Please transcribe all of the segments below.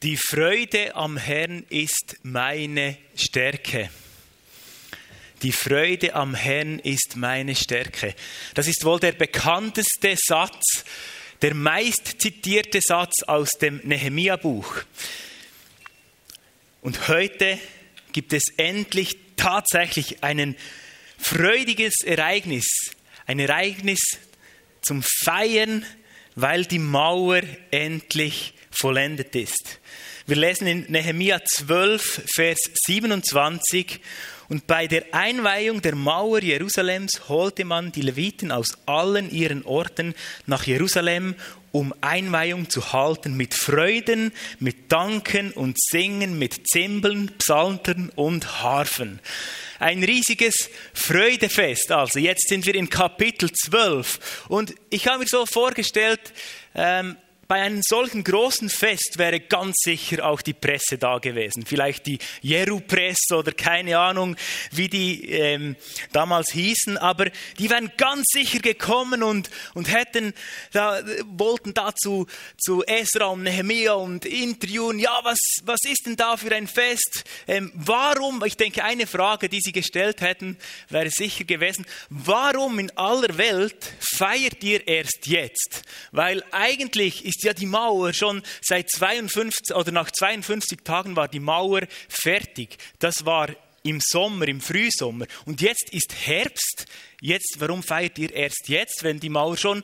Die Freude am Herrn ist meine Stärke. Die Freude am Herrn ist meine Stärke. Das ist wohl der bekannteste Satz, der meist zitierte Satz aus dem Nehemia-Buch. Und heute gibt es endlich tatsächlich ein freudiges Ereignis. Ein Ereignis zum Feiern, weil die Mauer endlich vollendet ist. Wir lesen in Nehemia 12, Vers 27. Und bei der Einweihung der Mauer Jerusalems holte man die Leviten aus allen ihren Orten nach Jerusalem, um Einweihung zu halten mit Freuden, mit Danken und Singen, mit Zimbeln, Psaltern und Harfen. Ein riesiges Freudefest. Also jetzt sind wir in Kapitel 12. Und ich habe mir so vorgestellt, bei einem solchen großen Fest wäre ganz sicher auch die Presse da gewesen. Vielleicht die Jeru-Presse oder keine Ahnung, wie die damals hießen. Aber die wären ganz sicher gekommen und wollten dazu zu Esra und Nehemia und interviewen. Ja, was ist denn da für ein Fest? Warum? Ich denke, eine Frage, die sie gestellt hätten, wäre sicher gewesen: Warum in aller Welt feiert ihr erst jetzt? Weil eigentlich ist ja die Mauer schon seit 52 oder nach 52 Tagen war die Mauer fertig. Das war im Sommer, im Frühsommer. Und jetzt ist Herbst. Warum feiert ihr erst jetzt, wenn die Mauer schon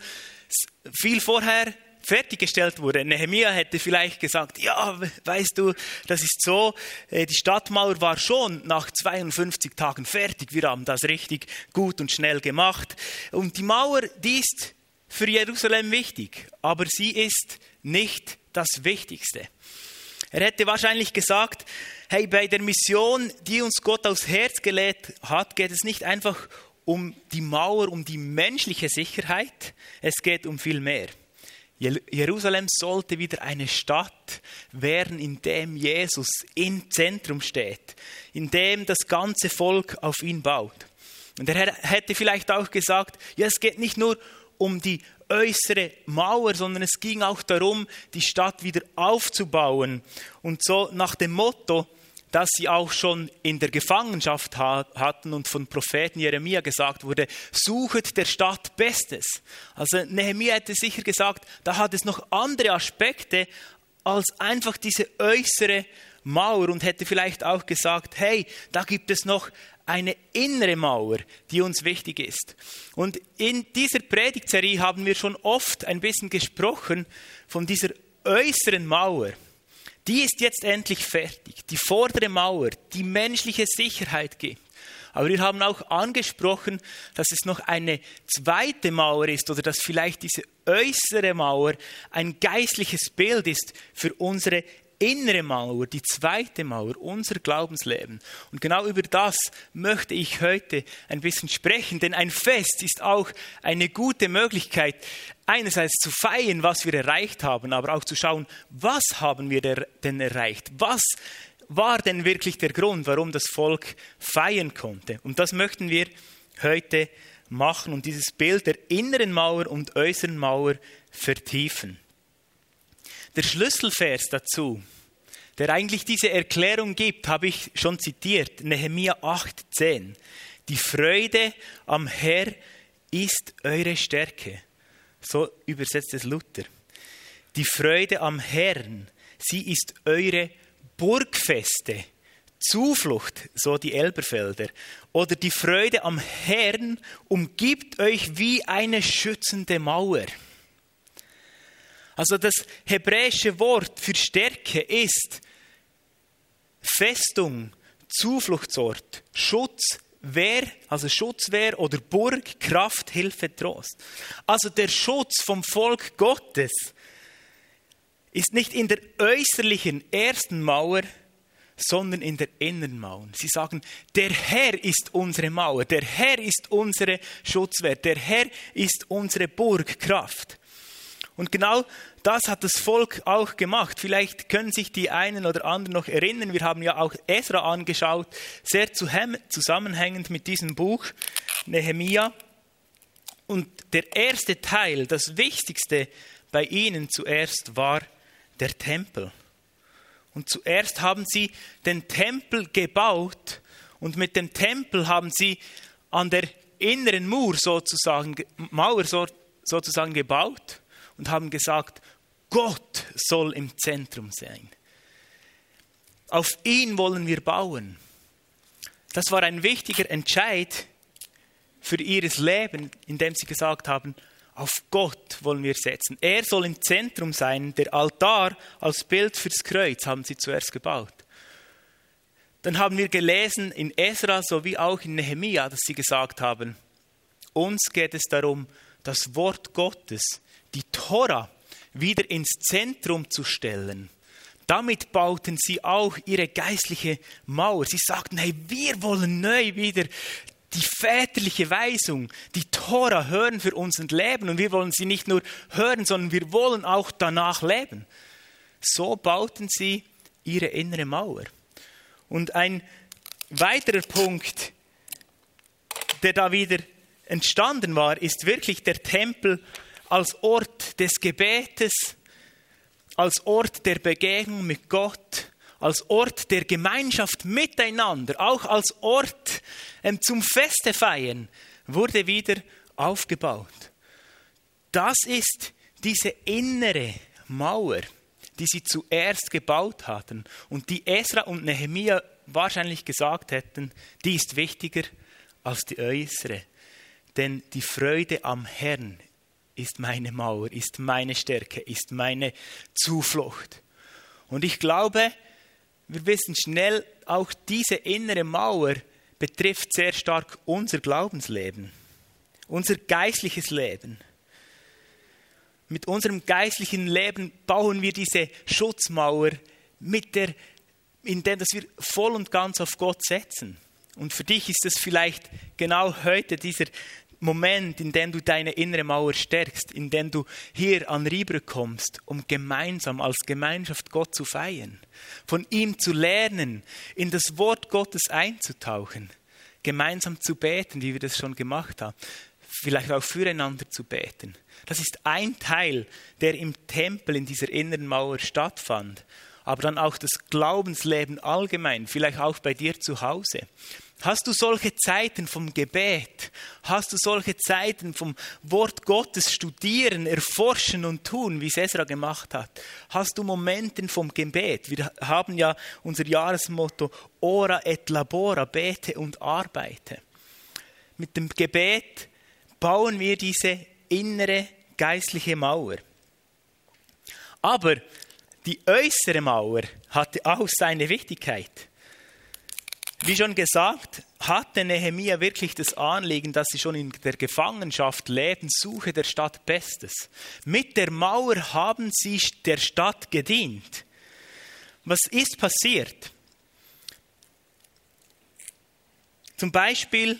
viel vorher fertiggestellt wurde? Nehemia hätte vielleicht gesagt: Ja, weißt du, das ist so, die Stadtmauer war schon nach 52 Tagen fertig. Wir haben das richtig gut und schnell gemacht. Und die Mauer, die ist für Jerusalem wichtig, aber sie ist nicht das Wichtigste. Er hätte wahrscheinlich gesagt: Hey, bei der Mission, die uns Gott aufs Herz gelegt hat, geht es nicht einfach um die Mauer, um die menschliche Sicherheit, es geht um viel mehr. Jerusalem sollte wieder eine Stadt werden, in dem Jesus im Zentrum steht, in dem das ganze Volk auf ihn baut. Und er hätte vielleicht auch gesagt: Ja, es geht nicht nur um die äußere Mauer, sondern es ging auch darum, die Stadt wieder aufzubauen. Und so nach dem Motto, das sie auch schon in der Gefangenschaft hatten und von Propheten Jeremia gesagt wurde: Suchet der Stadt Bestes. Also Nehemia hätte sicher gesagt, da hat es noch andere Aspekte als einfach diese äußere Mauer, und hätte vielleicht auch gesagt: Hey, da gibt es noch eine innere Mauer, die uns wichtig ist. Und in dieser Predigtserie haben wir schon oft ein bisschen gesprochen von dieser äußeren Mauer. Die ist jetzt endlich fertig. Die vordere Mauer, die menschliche Sicherheit gibt. Aber wir haben auch angesprochen, dass es noch eine zweite Mauer ist, oder dass vielleicht diese äußere Mauer ein geistliches Bild ist für unsere innere Mauer, die zweite Mauer, unser Glaubensleben. Und genau über das möchte ich heute ein bisschen sprechen, denn ein Fest ist auch eine gute Möglichkeit, einerseits zu feiern, was wir erreicht haben, aber auch zu schauen, was haben wir denn erreicht? Was war denn wirklich der Grund, warum das Volk feiern konnte? Und das möchten wir heute machen und dieses Bild der inneren Mauer und äußeren Mauer vertiefen. Der Schlüsselvers dazu, der eigentlich diese Erklärung gibt, habe ich schon zitiert, Nehemia 8,10. Die Freude am Herrn ist eure Stärke. So übersetzt es Luther. Die Freude am Herrn, sie ist eure Burgfeste, Zuflucht, so die Elberfelder. Oder die Freude am Herrn umgibt euch wie eine schützende Mauer. Also das hebräische Wort für Stärke ist Festung, Zufluchtsort, Schutzwehr, also Schutzwehr oder Burg, Kraft, Hilfe, Trost. Also der Schutz vom Volk Gottes ist nicht in der äußerlichen ersten Mauer, sondern in der inneren Mauer. Sie sagen, der Herr ist unsere Mauer, der Herr ist unsere Schutzwehr, der Herr ist unsere Burgkraft. Und genau das hat das Volk auch gemacht. Vielleicht können sich die einen oder anderen noch erinnern. Wir haben ja auch Esra angeschaut, sehr zusammenhängend mit diesem Buch, Nehemia. Und der erste Teil, das Wichtigste bei ihnen zuerst war der Tempel. Und zuerst haben sie den Tempel gebaut und mit dem Tempel haben sie an der inneren Mauer sozusagen gebaut und haben gesagt, Gott soll im Zentrum sein. Auf ihn wollen wir bauen. Das war ein wichtiger Entscheid für ihr Leben, indem sie gesagt haben, auf Gott wollen wir setzen. Er soll im Zentrum sein. Der Altar als Bild fürs Kreuz haben sie zuerst gebaut. Dann haben wir gelesen in Esra sowie auch in Nehemia, dass sie gesagt haben, uns geht es darum, das Wort Gottes, die Tora, wieder ins Zentrum zu stellen. Damit bauten sie auch ihre geistliche Mauer. Sie sagten, hey, wir wollen neu wieder die väterliche Weisung, die Tora hören für unser Leben. Und wir wollen sie nicht nur hören, sondern wir wollen auch danach leben. So bauten sie ihre innere Mauer. Und ein weiterer Punkt, der da wieder entstanden war, ist wirklich der Tempel als Ort des Gebetes, als Ort der Begegnung mit Gott, als Ort der Gemeinschaft miteinander, auch als Ort zum Feste feiern, wurde wieder aufgebaut. Das ist diese innere Mauer, die sie zuerst gebaut hatten und die Esra und Nehemia wahrscheinlich gesagt hätten, die ist wichtiger als die äußere. Denn die Freude am Herrn ist meine Mauer, ist meine Stärke, ist meine Zuflucht. Und ich glaube, wir wissen schnell, auch diese innere Mauer betrifft sehr stark unser Glaubensleben, unser geistliches Leben. Mit unserem geistlichen Leben bauen wir diese Schutzmauer, indem wir voll und ganz auf Gott setzen. Und für dich ist es vielleicht genau heute dieser Moment, in dem du deine innere Mauer stärkst, in dem du hier an Ribre kommst, um gemeinsam als Gemeinschaft Gott zu feiern, von ihm zu lernen, in das Wort Gottes einzutauchen, gemeinsam zu beten, wie wir das schon gemacht haben, vielleicht auch füreinander zu beten. Das ist ein Teil, der im Tempel in dieser inneren Mauer stattfand, aber dann auch das Glaubensleben allgemein, vielleicht auch bei dir zu Hause. Hast du solche Zeiten vom Gebet? Hast du solche Zeiten vom Wort Gottes studieren, erforschen und tun, wie es Esra gemacht hat? Hast du Momente vom Gebet? Wir haben ja unser Jahresmotto Ora et labora, bete und arbeite. Mit dem Gebet bauen wir diese innere geistliche Mauer. Aber die äußere Mauer hatte auch seine Wichtigkeit. Wie schon gesagt, hatte Nehemia wirklich das Anliegen, dass sie schon in der Gefangenschaft leben, suche der Stadt Bestes. Mit der Mauer haben sie der Stadt gedient. Was ist passiert? Zum Beispiel,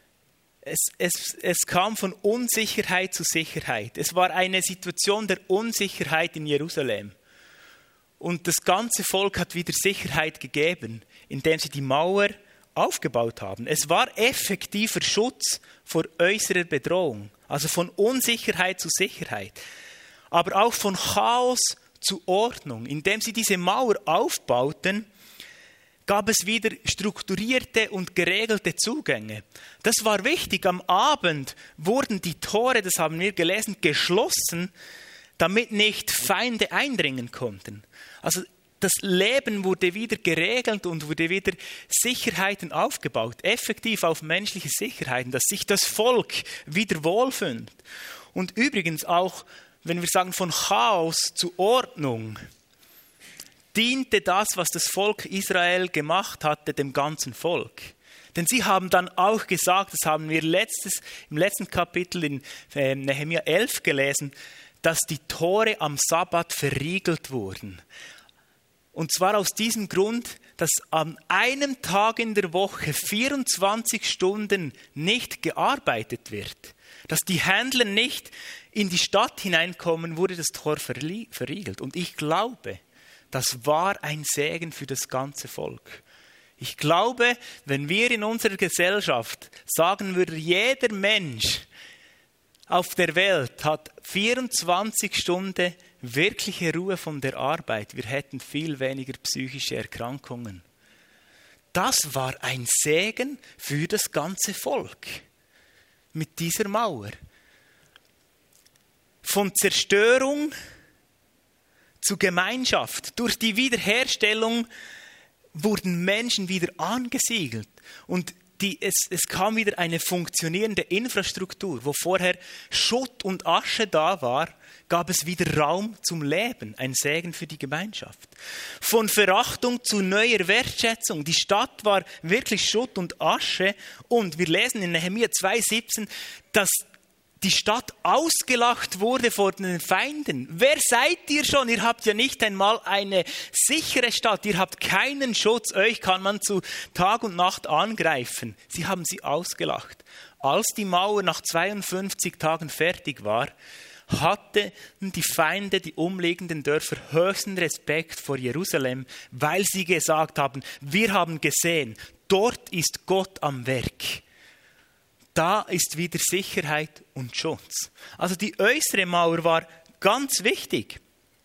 es kam von Unsicherheit zu Sicherheit. Es war eine Situation der Unsicherheit in Jerusalem. Und das ganze Volk hat wieder Sicherheit gegeben, indem sie die Mauer aufgebaut haben. Es war effektiver Schutz vor äußerer Bedrohung, also von Unsicherheit zu Sicherheit, aber auch von Chaos zu Ordnung. Indem sie diese Mauer aufbauten, gab es wieder strukturierte und geregelte Zugänge. Das war wichtig. Am Abend wurden die Tore, das haben wir gelesen, geschlossen, damit nicht Feinde eindringen konnten. Also das Leben wurde wieder geregelt und wurde wieder Sicherheiten aufgebaut, effektiv auf menschliche Sicherheiten, dass sich das Volk wieder wohlfühlt. Und übrigens auch, wenn wir sagen von Chaos zu Ordnung, diente das, was das Volk Israel gemacht hatte, dem ganzen Volk. Denn sie haben dann auch gesagt, das haben wir im letzten Kapitel in Nehemia 11 gelesen, dass die Tore am Sabbat verriegelt wurden. Und zwar aus diesem Grund, dass an einem Tag in der Woche 24 Stunden nicht gearbeitet wird. Dass die Händler nicht in die Stadt hineinkommen, wurde das Tor verriegelt. Und ich glaube, das war ein Segen für das ganze Volk. Ich glaube, wenn wir in unserer Gesellschaft sagen würden, jeder Mensch auf der Welt hat 24 Stunden wirkliche Ruhe von der Arbeit, wir hätten viel weniger psychische Erkrankungen. Das war ein Segen für das ganze Volk mit dieser Mauer. Von Zerstörung zu Gemeinschaft. Durch die Wiederherstellung wurden Menschen wieder angesiedelt und es kam wieder eine funktionierende Infrastruktur. Wo vorher Schutt und Asche da war, gab es wieder Raum zum Leben, ein Segen für die Gemeinschaft. Von Verachtung zu neuer Wertschätzung. Die Stadt war wirklich Schutt und Asche und wir lesen in Nehemia 2,17, dass die Stadt ausgelacht wurde vor den Feinden. Wer seid ihr schon? Ihr habt ja nicht einmal eine sichere Stadt. Ihr habt keinen Schutz. Euch kann man zu Tag und Nacht angreifen. Sie haben sie ausgelacht. Als die Mauer nach 52 Tagen fertig war, hatten die Feinde, die umliegenden Dörfer, höchsten Respekt vor Jerusalem, weil sie gesagt haben, wir haben gesehen, dort ist Gott am Werk. Da ist wieder Sicherheit und Schutz. Also die äußere Mauer war ganz wichtig.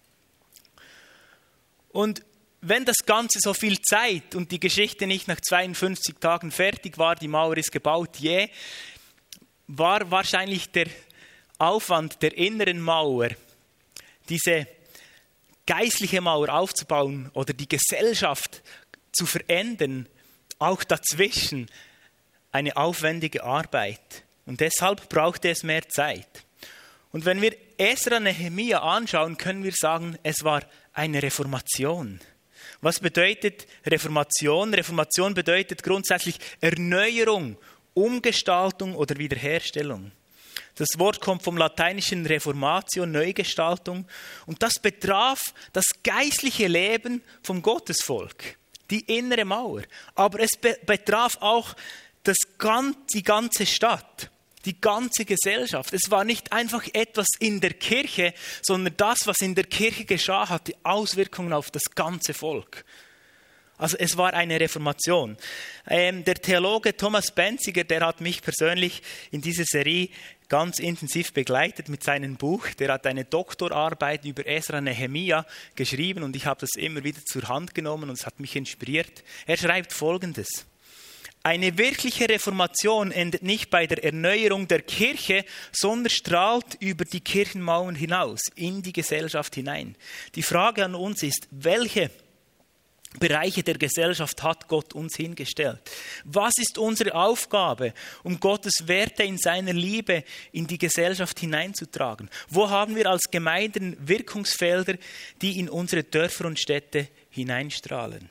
Und wenn das Ganze so viel Zeit und die Geschichte nicht nach 52 Tagen fertig war, die Mauer ist gebaut, war wahrscheinlich der Aufwand der inneren Mauer, diese geistliche Mauer aufzubauen oder die Gesellschaft zu verändern, auch dazwischen, eine aufwendige Arbeit. Und deshalb brauchte es mehr Zeit. Und wenn wir Esra Nehemia anschauen, können wir sagen, es war eine Reformation. Was bedeutet Reformation? Reformation bedeutet grundsätzlich Erneuerung, Umgestaltung oder Wiederherstellung. Das Wort kommt vom lateinischen Reformatio, Neugestaltung. Und das betraf das geistliche Leben vom Gottesvolk, die innere Mauer. Aber es betraf auch die ganze Stadt, die ganze Gesellschaft. Es war nicht einfach etwas in der Kirche, sondern das, was in der Kirche geschah, hatte Auswirkungen auf das ganze Volk. Also es war eine Reformation. Der Theologe Thomas Benziger, der hat mich persönlich in dieser Serie ganz intensiv begleitet mit seinem Buch. Der hat eine Doktorarbeit über Esra Nehemia geschrieben und ich habe das immer wieder zur Hand genommen und es hat mich inspiriert. Er schreibt Folgendes: Eine wirkliche Reformation endet nicht bei der Erneuerung der Kirche, sondern strahlt über die Kirchenmauern hinaus, in die Gesellschaft hinein. Die Frage an uns ist, welche Bereiche der Gesellschaft hat Gott uns hingestellt? Was ist unsere Aufgabe, um Gottes Werte in seiner Liebe in die Gesellschaft hineinzutragen? Wo haben wir als Gemeinden Wirkungsfelder, die in unsere Dörfer und Städte hineinstrahlen?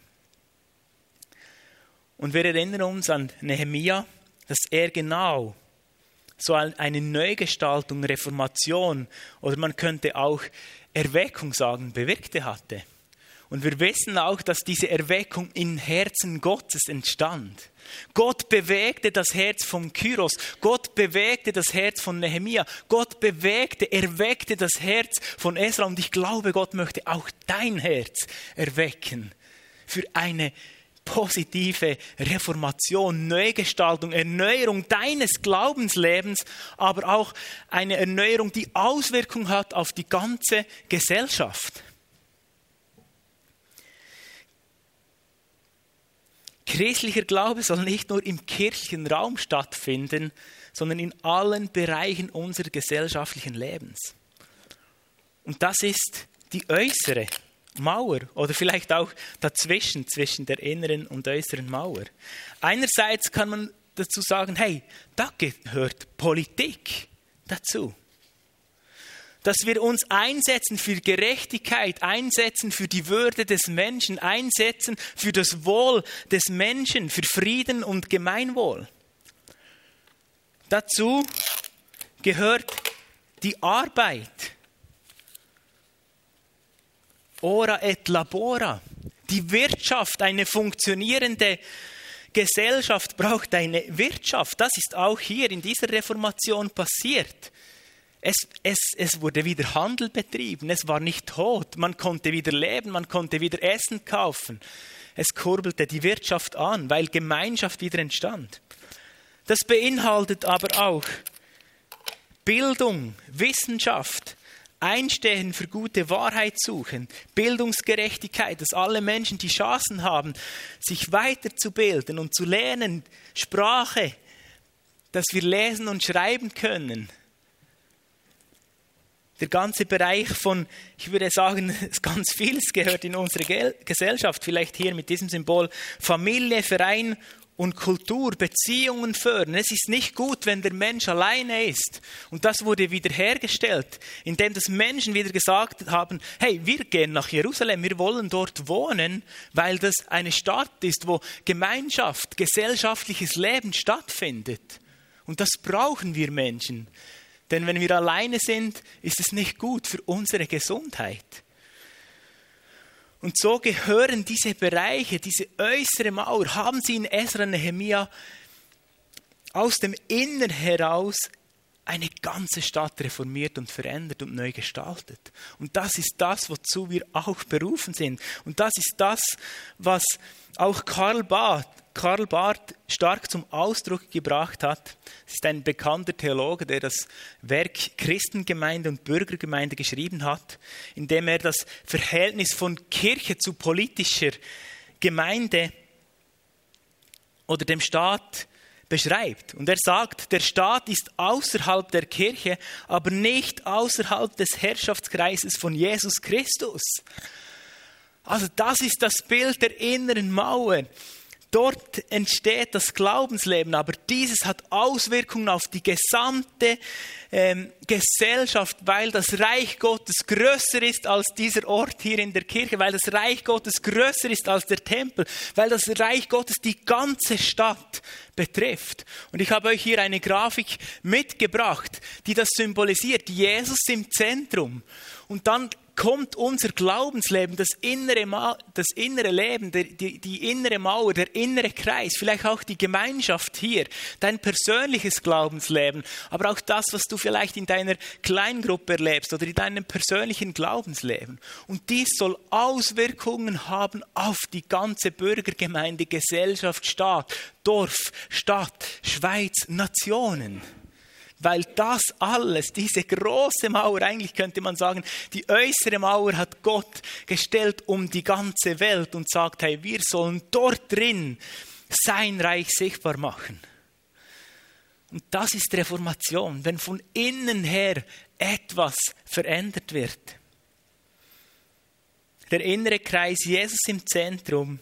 Und wir erinnern uns an Nehemia, dass er genau so eine Neugestaltung, Reformation oder man könnte auch Erweckung sagen, bewirkte hatte. Und wir wissen auch, dass diese Erweckung im Herzen Gottes entstand. Gott bewegte das Herz von Kyros, Gott bewegte das Herz von Nehemia, Gott erweckte das Herz von Esra und ich glaube, Gott möchte auch dein Herz erwecken für eine positive Reformation, Neugestaltung, Erneuerung deines Glaubenslebens, aber auch eine Erneuerung, die Auswirkung hat auf die ganze Gesellschaft. Christlicher Glaube soll nicht nur im kirchlichen Raum stattfinden, sondern in allen Bereichen unseres gesellschaftlichen Lebens. Und das ist die äußere Mauer oder vielleicht auch dazwischen, zwischen der inneren und äußeren Mauer. Einerseits kann man dazu sagen, hey, da gehört Politik dazu. Dass wir uns einsetzen für Gerechtigkeit, einsetzen für die Würde des Menschen, einsetzen für das Wohl des Menschen, für Frieden und Gemeinwohl. Dazu gehört die Arbeit. Ora et labora. Die Wirtschaft, eine funktionierende Gesellschaft braucht eine Wirtschaft. Das ist auch hier in dieser Reformation passiert. Es wurde wieder Handel betrieben, es war nicht tot, man konnte wieder leben, man konnte wieder Essen kaufen. Es kurbelte die Wirtschaft an, weil Gemeinschaft wieder entstand. Das beinhaltet aber auch Bildung, Wissenschaft, Einstehen für gute Wahrheit suchen, Bildungsgerechtigkeit, dass alle Menschen die Chancen haben, sich weiterzubilden und zu lernen, Sprache, dass wir lesen und schreiben können. Der ganze Bereich von, ich würde sagen, ganz vieles gehört in unsere Gesellschaft, vielleicht hier mit diesem Symbol, Familie, Verein und Kultur, Beziehungen fördern. Es ist nicht gut, wenn der Mensch alleine ist. Und das wurde wiederhergestellt, indem das Menschen wieder gesagt haben, hey, wir gehen nach Jerusalem, wir wollen dort wohnen, weil das eine Stadt ist, wo Gemeinschaft, gesellschaftliches Leben stattfindet. Und das brauchen wir Menschen. Denn wenn wir alleine sind, ist es nicht gut für unsere Gesundheit. Und so gehören diese Bereiche, diese äußere Mauer, haben sie in Esra und Nehemia aus dem Innern heraus eine ganze Stadt reformiert und verändert und neu gestaltet. Und das ist das, wozu wir auch berufen sind. Und das ist das, was auch Karl Barth stark zum Ausdruck gebracht hat. Es ist ein bekannter Theologe, der das Werk Christengemeinde und Bürgergemeinde geschrieben hat, indem er das Verhältnis von Kirche zu politischer Gemeinde oder dem Staat beschreibt. Und er sagt, der Staat ist außerhalb der Kirche, aber nicht außerhalb des Herrschaftskreises von Jesus Christus. Also das ist das Bild der inneren Mauer. Dort entsteht das Glaubensleben, aber dieses hat Auswirkungen auf die gesamte Gesellschaft, weil das Reich Gottes größer ist als dieser Ort hier in der Kirche, weil das Reich Gottes größer ist als der Tempel, weil das Reich Gottes die ganze Stadt betrifft. Und ich habe euch hier eine Grafik mitgebracht, die das symbolisiert. Jesus im Zentrum. Und dann kommt unser Glaubensleben, das innere Leben, die innere Mauer, der innere Kreis, vielleicht auch die Gemeinschaft hier, dein persönliches Glaubensleben, aber auch das, was du vielleicht in deiner Kleingruppe erlebst oder in deinem persönlichen Glaubensleben. Und dies soll Auswirkungen haben auf die ganze Bürgergemeinde, Gesellschaft, Staat, Dorf, Stadt, Schweiz, Nationen. Weil das alles, diese große Mauer, eigentlich könnte man sagen, die äußere Mauer hat Gott gestellt um die ganze Welt und sagt, hey, wir sollen dort drin sein Reich sichtbar machen. Und das ist Reformation, wenn von innen her etwas verändert wird. Der innere Kreis, Jesus im Zentrum,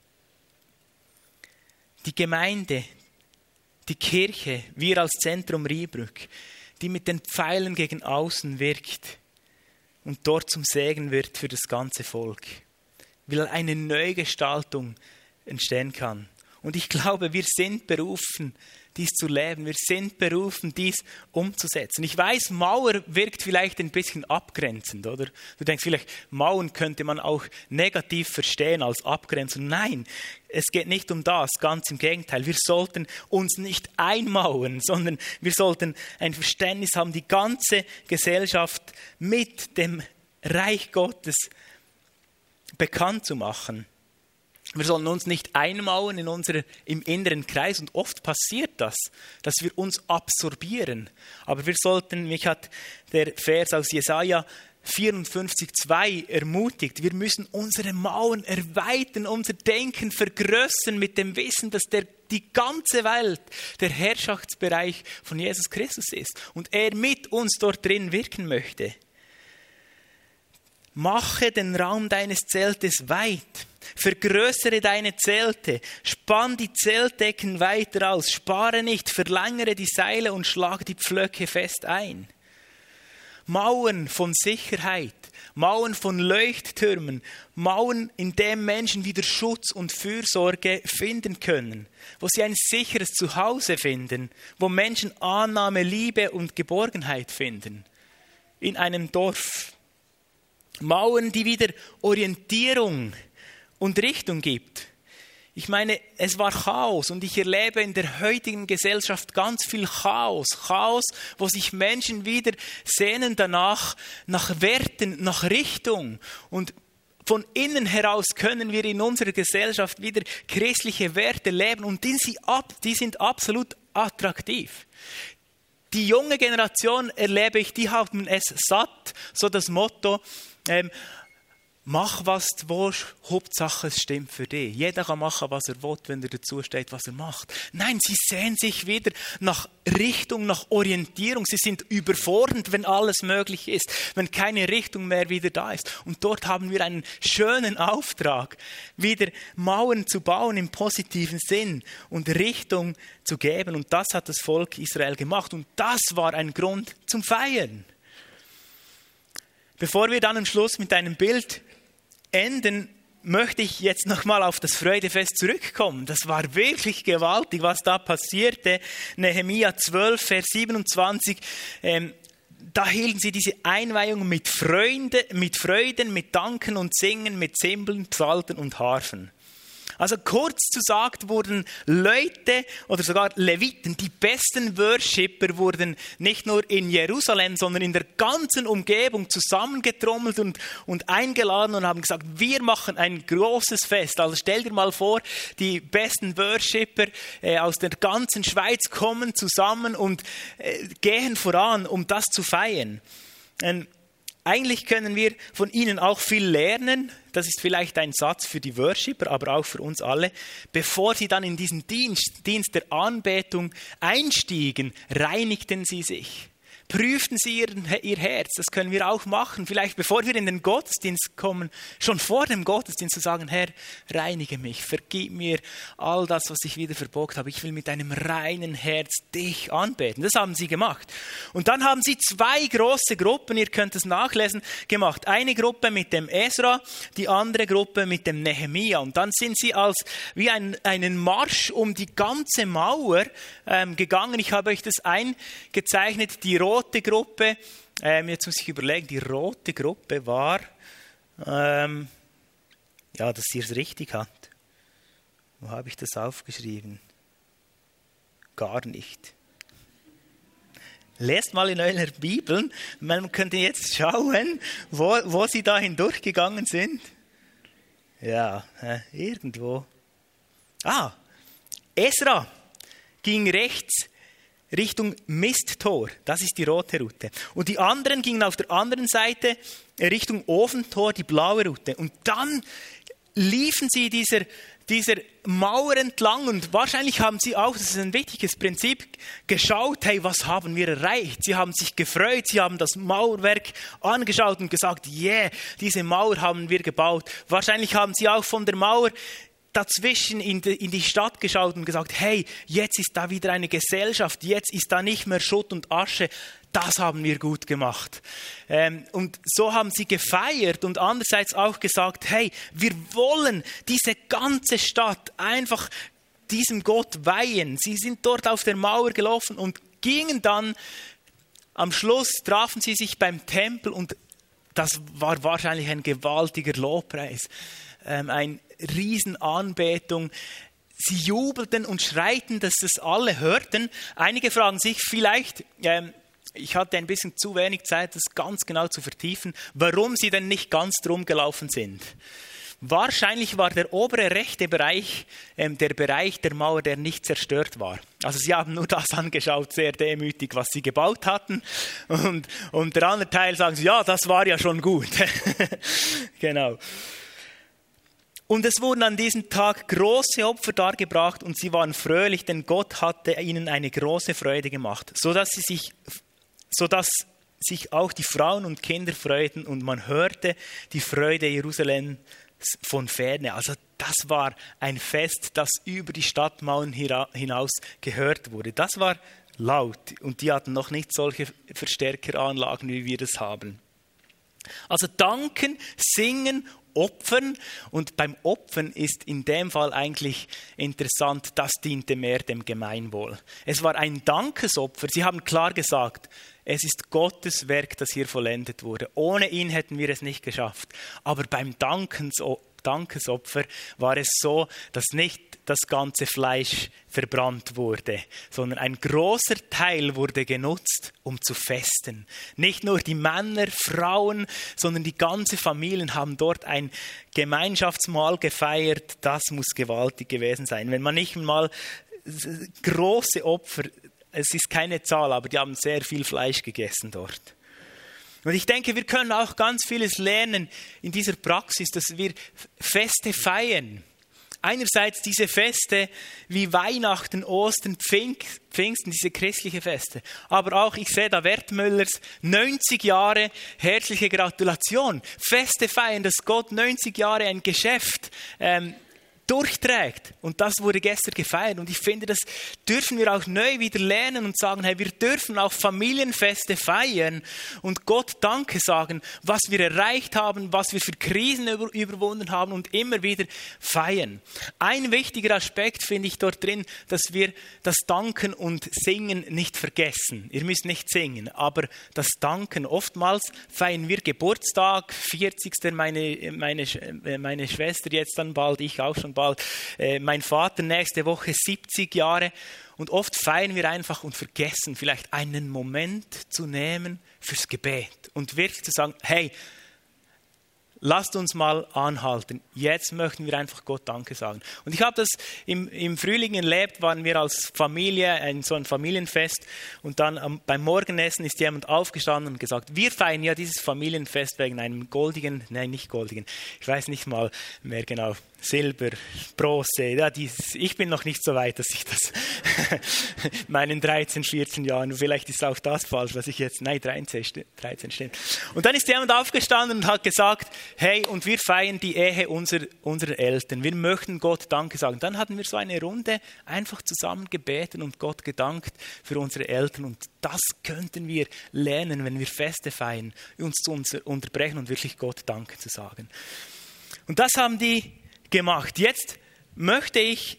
die Gemeinde, die Kirche, wir als Zentrum Riebrück, die mit den Pfeilen gegen außen wirkt und dort zum Segen wird für das ganze Volk, weil eine Neugestaltung entstehen kann. Und ich glaube, wir sind berufen, dies zu leben. Wir sind berufen, dies umzusetzen. Ich weiß, Mauer wirkt vielleicht ein bisschen abgrenzend, oder? Du denkst vielleicht, Mauern könnte man auch negativ verstehen als Abgrenzung. Nein, es geht nicht um das, ganz im Gegenteil. Wir sollten uns nicht einmauern, sondern wir sollten ein Verständnis haben, die ganze Gesellschaft mit dem Reich Gottes bekannt zu machen. Wir sollen uns nicht einmauern im inneren Kreis und oft passiert das, dass wir uns absorbieren. Aber wir sollten, mich hat der Vers aus Jesaja 54,2 ermutigt, wir müssen unsere Mauern erweitern, unser Denken vergrößern mit dem Wissen, dass die ganze Welt der Herrschaftsbereich von Jesus Christus ist und er mit uns dort drin wirken möchte. Mache den Raum deines Zeltes weit. Vergrößere deine Zelte. Spann die Zeltdecken weiter aus. Spare nicht, verlängere die Seile und schlag die Pflöcke fest ein. Mauern von Sicherheit, Mauern von Leuchttürmen, Mauern, in denen Menschen wieder Schutz und Fürsorge finden können, wo sie ein sicheres Zuhause finden, wo Menschen Annahme, Liebe und Geborgenheit finden. In einem Dorf. Mauern, die wieder Orientierung und Richtung gibt. Ich meine, es war Chaos und ich erlebe in der heutigen Gesellschaft ganz viel Chaos. Chaos, wo sich Menschen wieder sehnen danach, nach Werten, nach Richtung. Und von innen heraus können wir in unserer Gesellschaft wieder christliche Werte leben und die sind absolut attraktiv. die junge Generation erlebe ich, die haben es satt, so das Motto, mach was du willst, Hauptsache es stimmt für dich. Jeder kann machen, was er will, wenn er dazu steht, was er macht. Nein, sie sehen sich wieder nach Richtung, nach Orientierung. Sie sind überfordert, wenn alles möglich ist, wenn keine Richtung mehr wieder da ist. Und dort haben wir einen schönen Auftrag, wieder Mauern zu bauen im positiven Sinn und Richtung zu geben. Und das hat das Volk Israel gemacht. Und das war ein Grund zum Feiern. Bevor wir dann am Schluss mit einem Bild enden, möchte ich jetzt nochmal auf das Freudefest zurückkommen. Das war wirklich gewaltig, was da passierte. Nehemia 12, Vers 27. Da hielten sie diese Einweihung mit Freuden, mit Danken und Singen, mit Zimbeln, Psaltern und Harfen. Also kurz gesagt wurden Leute oder sogar Leviten, die besten Worshipper, wurden nicht nur in Jerusalem, sondern in der ganzen Umgebung zusammengetrommelt und eingeladen und haben gesagt, wir machen ein großes Fest. Also stell dir mal vor, die besten Worshipper aus der ganzen Schweiz kommen zusammen und gehen voran, um das zu feiern. Eigentlich können wir von ihnen auch viel lernen. Das ist vielleicht ein Satz für die Worshipper, aber auch für uns alle. Bevor sie dann in diesen Dienst der Anbetung einstiegen, reinigten sie sich. Prüften Sie ihr Herz, das können wir auch machen. Vielleicht bevor wir in den Gottesdienst kommen, schon vor dem Gottesdienst zu sagen, Herr, reinige mich, vergib mir all das, was ich wieder verbockt habe. Ich will mit einem reinen Herz dich anbeten. Das haben sie gemacht. Und dann haben sie 2 große Gruppen, ihr könnt es nachlesen, gemacht. Eine Gruppe mit dem Esra, die andere Gruppe mit dem Nehemia. Und dann sind sie als wie einen Marsch um die ganze Mauer gegangen. Ich habe euch das eingezeichnet, die rote Gruppe, jetzt muss ich überlegen, die rote Gruppe war, dass ihr es richtig habt. Wo habe ich das aufgeschrieben? Gar nicht. Lest mal in eurer Bibel, man könnte jetzt schauen, wo sie da hindurchgegangen sind. Ja, irgendwo. Esra ging rechts Richtung Misttor, das ist die rote Route. Und die anderen gingen auf der anderen Seite Richtung Ofentor, die blaue Route. Und dann liefen sie dieser Mauer entlang und wahrscheinlich haben sie auch, das ist ein wichtiges Prinzip, geschaut, hey, was haben wir erreicht? Sie haben sich gefreut, sie haben das Mauerwerk angeschaut und gesagt, yeah, diese Mauer haben wir gebaut. Wahrscheinlich haben sie auch von der Mauer dazwischen in die Stadt geschaut und gesagt, hey, jetzt ist da wieder eine Gesellschaft, jetzt ist da nicht mehr Schutt und Asche, das haben wir gut gemacht. Und so haben sie gefeiert und andererseits auch gesagt, hey, wir wollen diese ganze Stadt einfach diesem Gott weihen. Sie sind dort auf der Mauer gelaufen und gingen dann, am Schluss trafen sie sich beim Tempel und das war wahrscheinlich ein gewaltiger Lobpreis, ein Riesenanbetung. Sie jubelten und schreiten, dass das alle hörten. Einige fragen sich vielleicht, ich hatte ein bisschen zu wenig Zeit, das ganz genau zu vertiefen, warum sie denn nicht ganz drum gelaufen sind. Wahrscheinlich war der obere rechte Bereich der Bereich der Mauer, der nicht zerstört war. Also sie haben nur das angeschaut, sehr demütig, was sie gebaut hatten. Und der andere Teil sagen sie, ja, das war ja schon gut. Genau. Und es wurden an diesem Tag große Opfer dargebracht und sie waren fröhlich, denn Gott hatte ihnen eine große Freude gemacht, sodass sich auch die Frauen und Kinder freuten und man hörte die Freude Jerusalems von ferne. Also das war ein Fest, das über die Stadtmauern hinaus gehört wurde. Das war laut und die hatten noch nicht solche Verstärkeranlagen, wie wir das haben. Also danken, singen, Opfern, und beim Opfern ist in dem Fall eigentlich interessant, das diente mehr dem Gemeinwohl. Es war ein Dankesopfer. Sie haben klar gesagt, es ist Gottes Werk, das hier vollendet wurde. Ohne ihn hätten wir es nicht geschafft. Aber beim Dankesopfer war es so, dass nicht das ganze Fleisch verbrannt wurde, sondern ein großer Teil wurde genutzt, um zu festen. Nicht nur die Männer, Frauen, sondern die ganze Familien haben dort ein Gemeinschaftsmahl gefeiert. Das muss gewaltig gewesen sein. Wenn man nicht mal große Opfer es ist keine Zahl, aber die haben sehr viel Fleisch gegessen dort. Und ich denke, wir können auch ganz vieles lernen in dieser Praxis, dass wir Feste feiern. Einerseits diese Feste wie Weihnachten, Ostern, Pfingsten, diese christliche Feste. Aber auch, ich sehe da Wertmüllers 90 Jahre, herzliche Gratulation. Feste feiern, dass Gott 90 Jahre ein Geschäft durchträgt. Und das wurde gestern gefeiert. Und ich finde, das dürfen wir auch neu wieder lernen und sagen, hey, wir dürfen auch Familienfeste feiern und Gott Danke sagen, was wir erreicht haben, was wir für Krisen überwunden haben und immer wieder feiern. Ein wichtiger Aspekt finde ich dort drin, dass wir das Danken und Singen nicht vergessen. Ihr müsst nicht singen, aber das Danken. Oftmals feiern wir Geburtstag, 40. Meine Schwester jetzt dann bald, ich auch schon bald, mein Vater nächste Woche 70 Jahre und oft feiern wir einfach und vergessen vielleicht einen Moment zu nehmen fürs Gebet und wirklich zu sagen, hey, lasst uns mal anhalten. Jetzt möchten wir einfach Gott Danke sagen. Und ich habe das im Frühling erlebt, waren wir als Familie in so ein Familienfest und dann beim Morgenessen ist jemand aufgestanden und gesagt, wir feiern ja dieses Familienfest wegen einem nicht goldigen, ich weiß nicht mal mehr genau, Silber, Bronze, ja, ich bin noch nicht so weit, dass ich das meinen 13, 14 Jahren, vielleicht ist auch das falsch, was ich jetzt, 13 stimmt. Und dann ist jemand aufgestanden und hat gesagt, hey, und wir feiern die Ehe unserer Eltern, wir möchten Gott Danke sagen. Dann hatten wir so eine Runde einfach zusammen gebeten und Gott gedankt für unsere Eltern und das könnten wir lernen, wenn wir Feste feiern, uns zu unterbrechen und wirklich Gott Danke zu sagen. Und das haben die gemacht. Jetzt möchte ich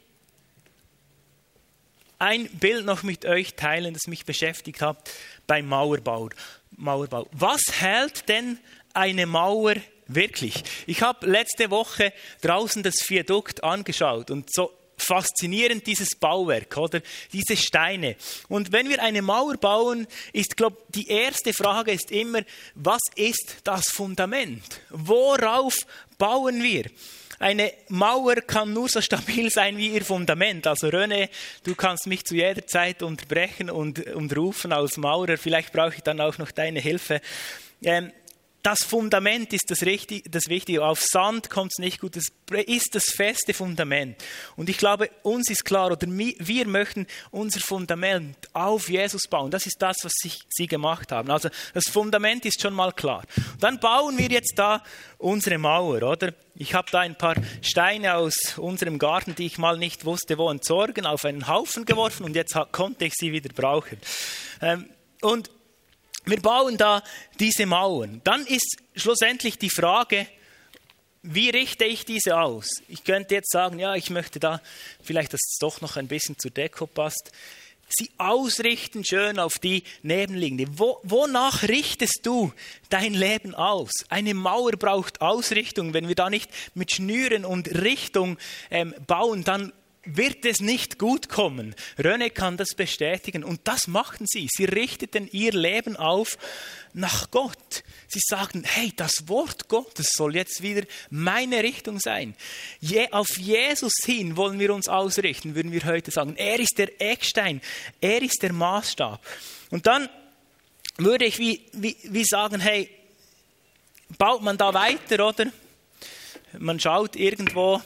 ein Bild noch mit euch teilen, das mich beschäftigt hat beim Mauerbau. Was hält denn eine Mauer wirklich? Ich habe letzte Woche draußen das Viadukt angeschaut und so faszinierend dieses Bauwerk, oder? Diese Steine. Und wenn wir eine Mauer bauen, ist, glaube ich, die erste Frage ist immer, was ist das Fundament? Worauf bauen wir? Eine Mauer kann nur so stabil sein wie ihr Fundament. Also René, du kannst mich zu jeder Zeit unterbrechen und rufen als Maurer. Vielleicht brauche ich dann auch noch deine Hilfe. Das Fundament ist das Wichtige. Auf Sand kommt es nicht gut. Das ist das feste Fundament. Und ich glaube, uns ist klar, oder wir möchten unser Fundament auf Jesus bauen. Das ist das, was sie gemacht haben. Also das Fundament ist schon mal klar. Und dann bauen wir jetzt da unsere Mauer, oder? Ich habe da ein paar Steine aus unserem Garten, die ich mal nicht wusste, wo entsorgen, auf einen Haufen geworfen und jetzt konnte ich sie wieder brauchen. Und wir bauen da diese Mauern. Dann ist schlussendlich die Frage, wie richte ich diese aus? Ich könnte jetzt sagen, ja, ich möchte da vielleicht, dass es doch noch ein bisschen zur Deko passt, sie ausrichten schön auf die nebenliegende. Wonach richtest du dein Leben aus? Eine Mauer braucht Ausrichtung. Wenn wir da nicht mit Schnüren und Richtung bauen, dann wird es nicht gut kommen. René kann das bestätigen und das machten sie. Sie richteten ihr Leben auf nach Gott. Sie sagten, hey, das Wort Gottes soll jetzt wieder meine Richtung sein. Auf Jesus hin wollen wir uns ausrichten, würden wir heute sagen. Er ist der Eckstein, er ist der Maßstab. Und dann würde ich wie sagen, hey, baut man da weiter, oder? Man schaut irgendwo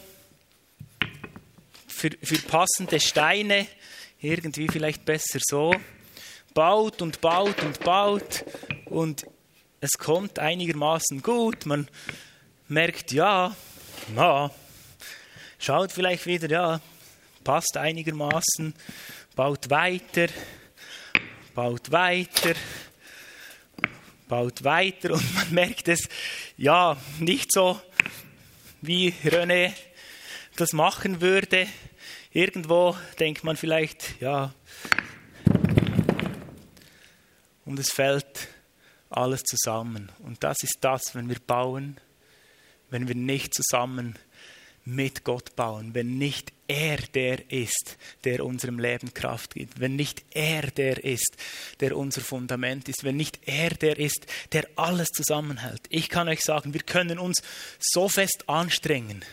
für passende Steine, irgendwie vielleicht besser so, baut und baut und baut und es kommt einigermaßen gut. Man merkt, ja, schaut vielleicht wieder, ja, passt einigermaßen, baut weiter und man merkt es, ja, nicht so, wie René das machen würde. Irgendwo denkt man vielleicht, ja, und es fällt alles zusammen. Und das ist das, wenn wir bauen, wenn wir nicht zusammen mit Gott bauen, wenn nicht er der ist, der unserem Leben Kraft gibt, wenn nicht er der ist, der unser Fundament ist, wenn nicht er der ist, der alles zusammenhält. Ich kann euch sagen, wir können uns so fest anstrengen,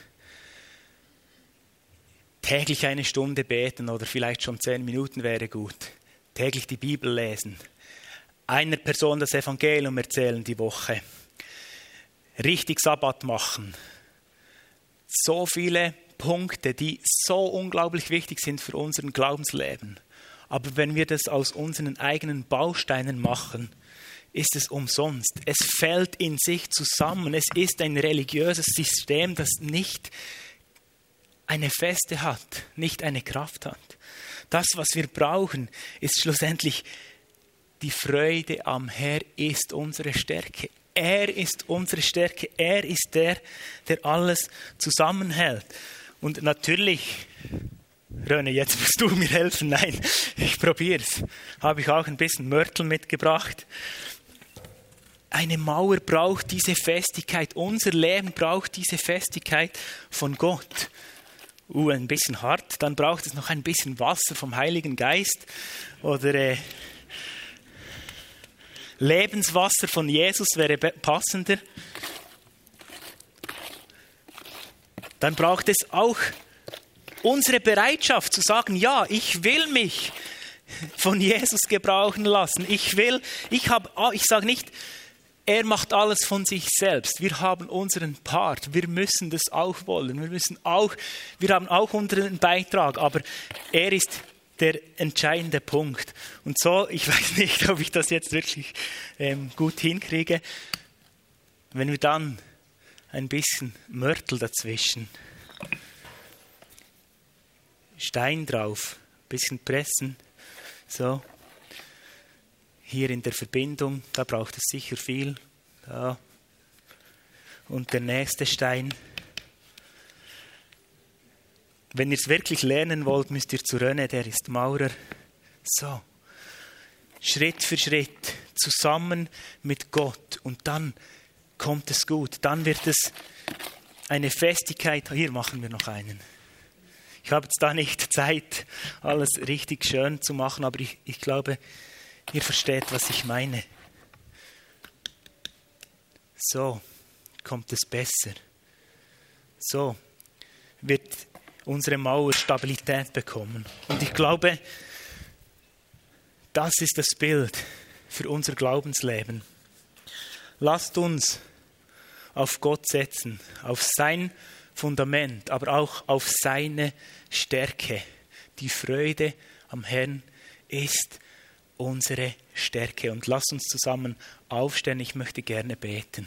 täglich 1 Stunde beten oder vielleicht schon 10 Minuten wäre gut. täglich die Bibel lesen, einer Person das Evangelium erzählen die Woche, richtig Sabbat machen. So viele Punkte, die so unglaublich wichtig sind für unser Glaubensleben. Aber wenn wir das aus unseren eigenen Bausteinen machen, ist es umsonst. Es fällt in sich zusammen. Es ist ein religiöses System, das nicht eine Feste hat, nicht eine Kraft hat. Das, was wir brauchen, ist schlussendlich die Freude am Herrn ist unsere Stärke. Er ist unsere Stärke. Er ist der alles zusammenhält. Und natürlich, Röne, jetzt musst du mir helfen. Nein, ich probiere es. Habe ich auch ein bisschen Mörtel mitgebracht. Eine Mauer braucht diese Festigkeit. Unser Leben braucht diese Festigkeit von Gott. Ein bisschen hart. Dann braucht es noch ein bisschen Wasser vom Heiligen Geist. Oder Lebenswasser von Jesus wäre passender. Dann braucht es auch unsere Bereitschaft zu sagen, ja, ich will mich von Jesus gebrauchen lassen. Ich sage nicht, er macht alles von sich selbst. Wir haben unseren Part. Wir müssen das auch wollen. Wir haben auch unseren Beitrag, aber er ist der entscheidende Punkt. Und so, ich weiß nicht, ob ich das jetzt wirklich gut hinkriege, wenn wir dann ein bisschen Mörtel dazwischen, Stein drauf, ein bisschen pressen, so, hier in der Verbindung, da braucht es sicher viel, da, und der nächste Stein. Wenn ihr es wirklich lernen wollt, müsst ihr zu René, der ist Maurer. So, Schritt für Schritt, zusammen mit Gott. Und dann kommt es gut. Dann wird es eine Festigkeit. Hier machen wir noch einen. Ich habe jetzt da nicht Zeit, alles richtig schön zu machen, aber ich glaube, ihr versteht, was ich meine. So kommt es besser. So wird unsere Mauer Stabilität bekommen. Und ich glaube, das ist das Bild für unser Glaubensleben. Lasst uns auf Gott setzen, auf sein Fundament, aber auch auf seine Stärke. Die Freude am Herrn ist unsere Stärke. Und lasst uns zusammen aufstehen. Ich möchte gerne beten.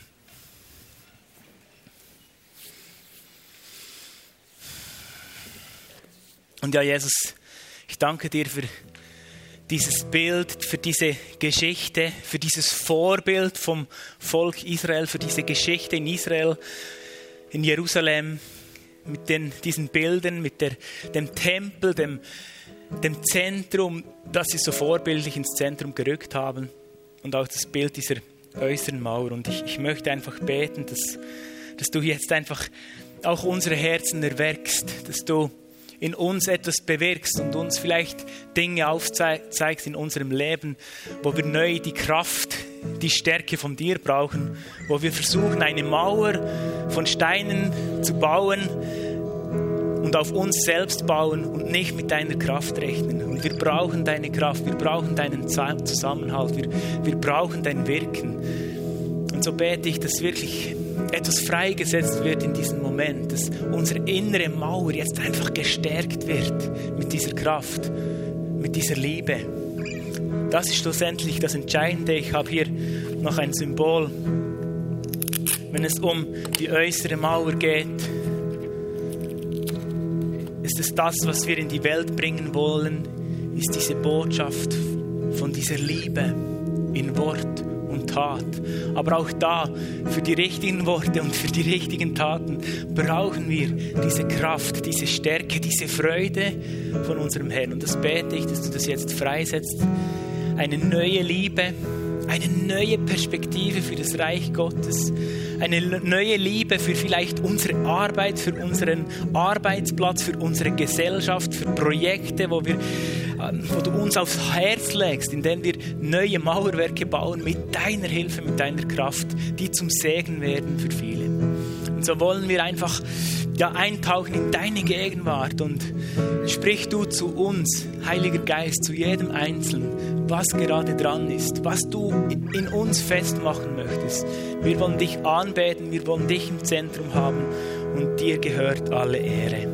Und ja, Jesus, ich danke dir für dieses Bild, für diese Geschichte, für dieses Vorbild vom Volk Israel, für diese Geschichte in Israel, in Jerusalem, mit diesen Bildern, mit dem Tempel, dem Zentrum, das sie so vorbildlich ins Zentrum gerückt haben, und auch das Bild dieser äußeren Mauer. Und ich möchte einfach beten, dass du jetzt einfach auch unsere Herzen erweckst, dass du in uns etwas bewirkst und uns vielleicht Dinge aufzeigst in unserem Leben, wo wir neu die Kraft, die Stärke von dir brauchen, wo wir versuchen, eine Mauer von Steinen zu bauen und auf uns selbst bauen und nicht mit deiner Kraft rechnen. Und wir brauchen deine Kraft, wir brauchen deinen Zusammenhalt, wir brauchen dein Wirken. Und so bete ich, dass wirklich etwas freigesetzt wird in diesem Moment, dass unsere innere Mauer jetzt einfach gestärkt wird mit dieser Kraft, mit dieser Liebe. Das ist schlussendlich das Entscheidende. Ich habe hier noch ein Symbol. Wenn es um die äußere Mauer geht, ist es das, was wir in die Welt bringen wollen, ist diese Botschaft von dieser Liebe in Wort und Tat. Aber auch da, für die richtigen Worte und für die richtigen Taten, brauchen wir diese Kraft, diese Stärke, diese Freude von unserem Herrn. Und das bete ich, dass du das jetzt freisetzt. Eine neue Liebe, eine neue Perspektive für das Reich Gottes, eine neue Liebe für vielleicht unsere Arbeit, für unseren Arbeitsplatz, für unsere Gesellschaft, für Projekte, wo du uns aufs Herz legst, indem wir neue Mauerwerke bauen mit deiner Hilfe, mit deiner Kraft, die zum Segen werden für viele. Und so wollen wir einfach eintauchen in deine Gegenwart und sprich du zu uns, Heiliger Geist, zu jedem Einzelnen, was gerade dran ist, was du in uns festmachen möchtest. Wir wollen dich anbeten, wir wollen dich im Zentrum haben und dir gehört alle Ehre.